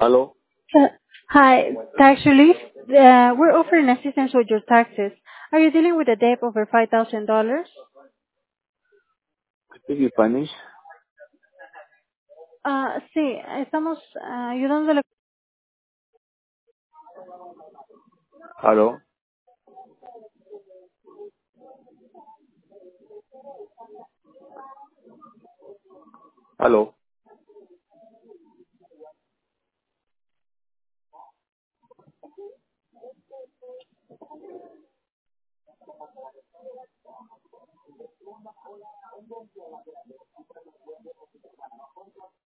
Hello? Uh, Hi, tax relief. We're offering assistance with your taxes. Are you dealing with a debt over $5,000? ¿Speak Spanish? Sí, estamos ayudando a la... Hello? Hello?